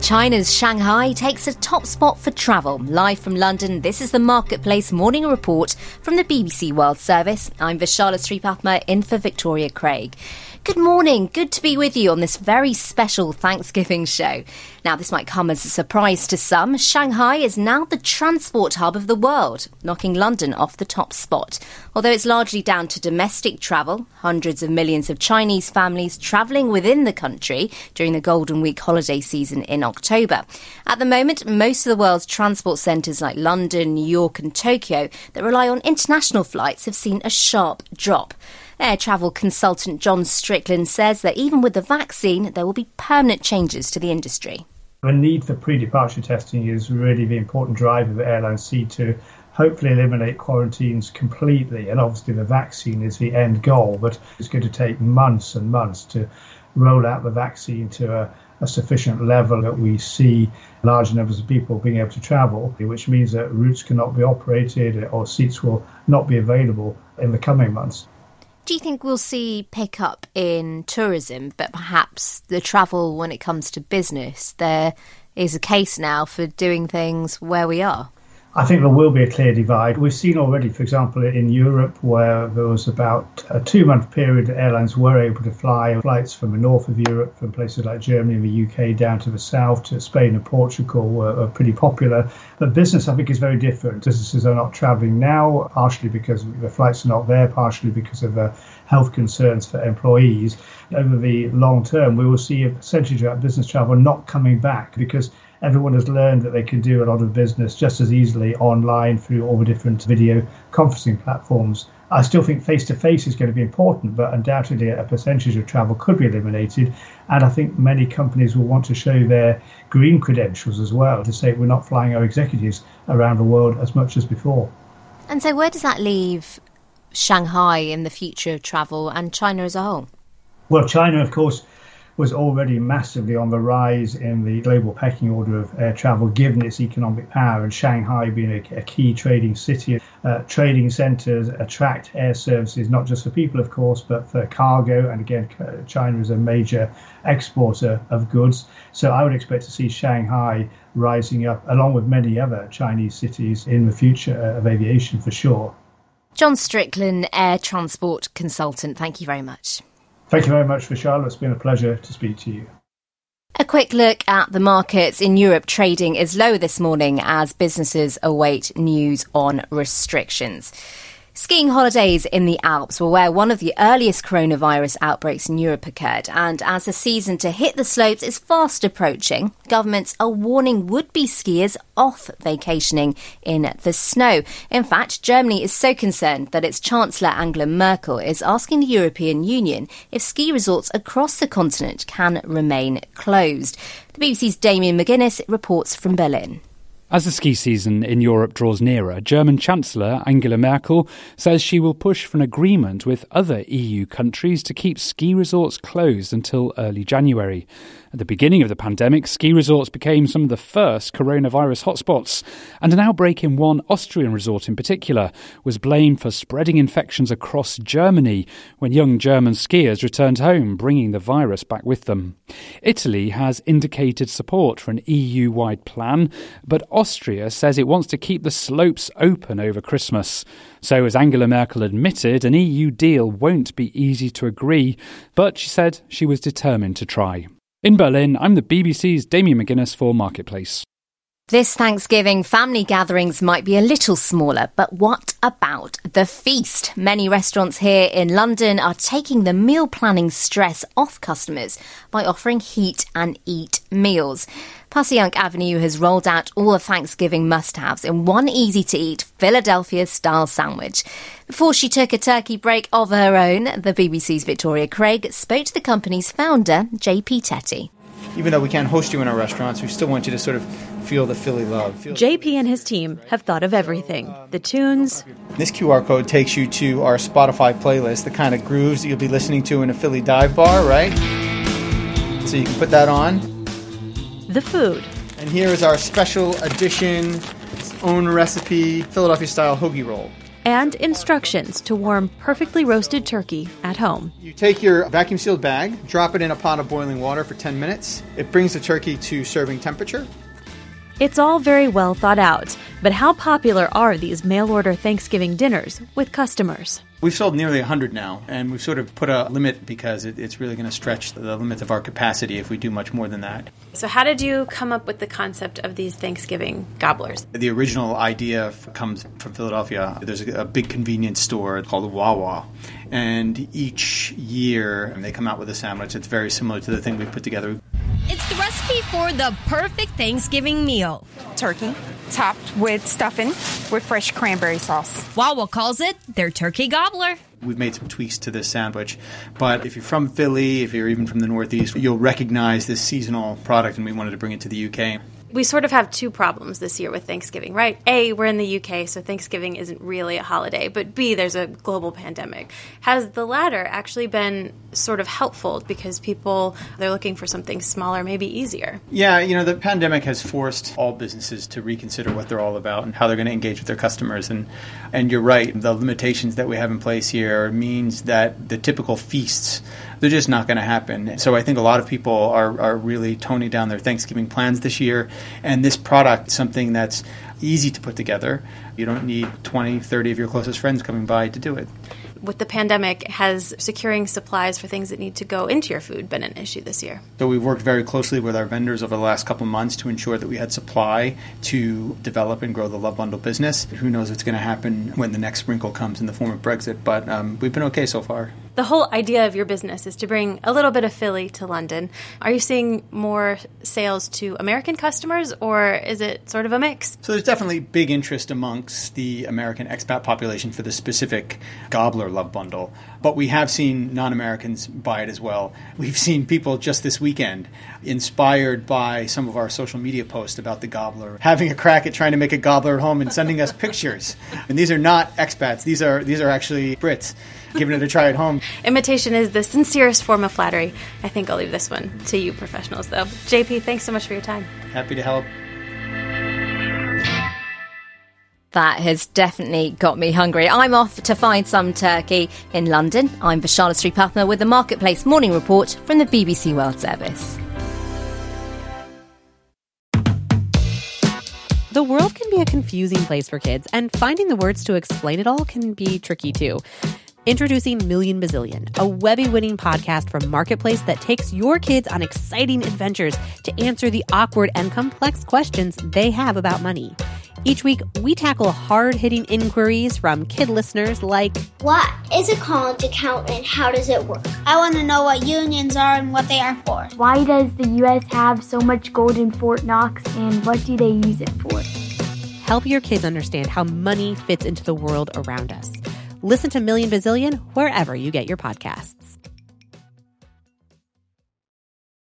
China's Shanghai takes a top spot for travel. Live from London, this is the Marketplace Morning Report from the BBC World Service. I'm Vishala Sripathma in for Victoria Craig. Good morning. Good to be with you on this very special Thanksgiving show. Now, this might come as a surprise to some. Shanghai is now the transport hub of the world, knocking London off the top spot. Although it's largely down to domestic travel, hundreds of millions of Chinese families travelling within the country during the Golden Week holiday season in October. At the moment, most of the world's transport centres like London, New York and Tokyo that rely on international flights have seen a sharp drop. Air travel consultant John Strickland says that even with the vaccine, there will be permanent changes to the industry. The need for pre-departure testing is really the important driver that airlines see to hopefully eliminate quarantines completely. And obviously the vaccine is the end goal, but it's going to take months and months to roll out the vaccine to a sufficient level that we see large numbers of people being able to travel, which means that routes cannot be operated or seats will not be available in the coming months. Do you think we'll see pick-up in tourism, but perhaps the travel when it comes to business, there is a case now for doing things where we are? I think there will be a clear divide. We've seen already, for example, in Europe, where there was about a 2-month period that airlines were able to fly flights from the north of Europe, from places like Germany and the UK down to the south, to Spain and Portugal were pretty popular. But business, I think, is very different. Businesses are not travelling now, partially because the flights are not there, partially because of health concerns for employees. Over the long term, we will see a percentage of business travel not coming back because everyone has learned that they can do a lot of business just as easily online through all the different video conferencing platforms. I still think face-to-face is going to be important, but undoubtedly a percentage of travel could be eliminated. And I think many companies will want to show their green credentials as well, to say we're not flying our executives around the world as much as before. And so where does that leave Shanghai in the future of travel and China as a whole? Well, China, of course, was already massively on the rise in the global pecking order of air travel, given its economic power, and Shanghai being a key trading city. Trading centres attract air services, not just for people, of course, but for cargo. And again, China is a major exporter of goods. So I would expect to see Shanghai rising up, along with many other Chinese cities in the future of aviation for sure. John Strickland, air transport consultant, thank you very much. Thank you very much, Vishala. It's been a pleasure to speak to you. A quick look at the markets in Europe. Trading is low this morning as businesses await news on restrictions. Skiing holidays in the Alps were where one of the earliest coronavirus outbreaks in Europe occurred, and as the season to hit the slopes is fast approaching, governments are warning would-be skiers off vacationing in the snow. In fact, Germany is so concerned that its Chancellor Angela Merkel is asking the European Union if ski resorts across the continent can remain closed. The BBC's Damien McGuinness reports from Berlin. As the ski season in Europe draws nearer, German Chancellor Angela Merkel says she will push for an agreement with other EU countries to keep ski resorts closed until early January. At the beginning of the pandemic, ski resorts became some of the first coronavirus hotspots, and an outbreak in one Austrian resort in particular was blamed for spreading infections across Germany when young German skiers returned home, bringing the virus back with them. Italy has indicated support for an EU-wide plan, but Austria says it wants to keep the slopes open over Christmas. So, as Angela Merkel admitted, an EU deal won't be easy to agree, but she said she was determined to try. In Berlin, I'm the BBC's Damien McGuinness for Marketplace. This Thanksgiving, family gatherings might be a little smaller, but what about the feast? Many restaurants here in London are taking the meal planning stress off customers by offering heat and eat meals. Passyunk Avenue has rolled out all the Thanksgiving must-haves in one easy-to-eat Philadelphia-style sandwich. Before she took a turkey break of her own, the BBC's Victoria Craig spoke to the company's founder, JP Tetty. Even though we can't host you in our restaurants, we still want you to sort of feel the Philly love. JP and his team have thought of everything. The tunes. This QR code takes you to our Spotify playlist, the kind of grooves that you'll be listening to in a Philly dive bar, right? So you can put that on. The food. And here is our special edition, own recipe, Philadelphia-style hoagie roll. and instructions to warm perfectly roasted turkey at home. You take your vacuum-sealed bag, drop it in a pot of boiling water for 10 minutes. It brings the turkey to serving temperature. It's all very well thought out, but how popular are these mail-order Thanksgiving dinners with customers? We've sold nearly 100 now, and we've sort of put a limit because it's really going to stretch the limits of our capacity if we do much more than that. So how did you come up with the concept of these Thanksgiving gobblers? The original idea comes from Philadelphia. There's a big convenience store called Wawa, and each year they come out with a sandwich that's very similar to the thing we put together. It's the recipe for the perfect Thanksgiving meal. Turkey, topped with stuffing with fresh cranberry sauce. Wawa calls it their turkey gobbler. We've made some tweaks to this sandwich, but if you're from Philly, if you're even from the Northeast, you'll recognize this seasonal product, and we wanted to bring it to the UK. We sort of have two problems this year with Thanksgiving, right? A, we're in the UK, so Thanksgiving isn't really a holiday. But B, there's a global pandemic. Has the latter actually been sort of helpful because they're looking for something smaller, maybe easier? Yeah, the pandemic has forced all businesses to reconsider what they're all about and how they're going to engage with their customers. And you're right, the limitations that we have in place here means that the typical feasts, they're just not going to happen. So I think a lot of people are really toning down their Thanksgiving plans this year. And this product is something that's easy to put together. You don't need 20, 30 of your closest friends coming by to do it. With the pandemic, has securing supplies for things that need to go into your food been an issue this year? So we've worked very closely with our vendors over the last couple of months to ensure that we had supply to develop and grow the Love Bundle business. Who knows what's going to happen when the next wrinkle comes in the form of Brexit, but we've been okay so far. The whole idea of your business is to bring a little bit of Philly to London. Are you seeing more sales to American customers, or is it sort of a mix? So there's definitely big interest amongst the American expat population for the specific Gobbler Love Bundle. But we have seen non-Americans buy it as well. We've seen people just this weekend, inspired by some of our social media posts about the Gobbler, having a crack at trying to make a Gobbler at home and sending us pictures. And these are not expats. These are actually Brits giving it a try at home. Imitation is the sincerest form of flattery. I think I'll leave this one to you professionals, though. JP, thanks so much for your time. Happy to help. That has definitely got me hungry. I'm off to find some turkey in London. I'm Vishala Sripathma with the Marketplace Morning Report from the BBC World Service. The world can be a confusing place for kids, and finding the words to explain it all can be tricky too. Introducing Million Bazillion, a Webby-winning podcast from Marketplace that takes your kids on exciting adventures to answer the awkward and complex questions they have about money. Each week, we tackle hard-hitting inquiries from kid listeners like, what is a college account and how does it work? I want to know what unions are and what they are for. Why does the U.S. have so much gold in Fort Knox and what do they use it for? Help your kids understand how money fits into the world around us. Listen to Million Bazillion wherever you get your podcasts.